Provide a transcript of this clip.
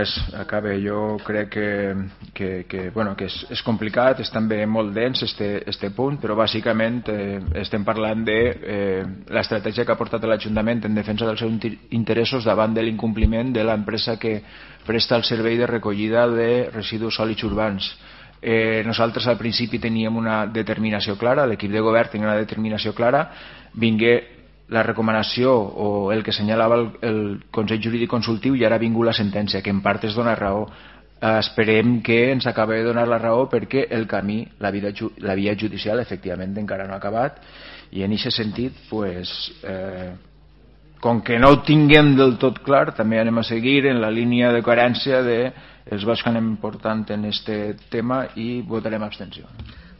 Acabe, jo crec que és complicat, és també molt dens este punt, però bàsicament estem parlant de l'estratègia que ha portat l'Ajuntament en defensa dels seus interessos davant de l'incompliment de l'empresa que presta el servei de recollida de residus sòlids urbans. Nosaltres al principi teníem una determinació clara, l'equip de govern tenia una determinació clara, vingué la recomanació o el que assenyalava el Consell Jurídic Consultiu i ara ha vingut la sentència, que en part es dona raó. Esperem que ens acabi de donar la raó perquè el camí, la via judicial efectivament encara no ha acabat i en aquest sentit com que no ho tinguem del tot clar també anem a seguir en la línia de coherència dels vots que anem portant en aquest tema i votarem abstenció.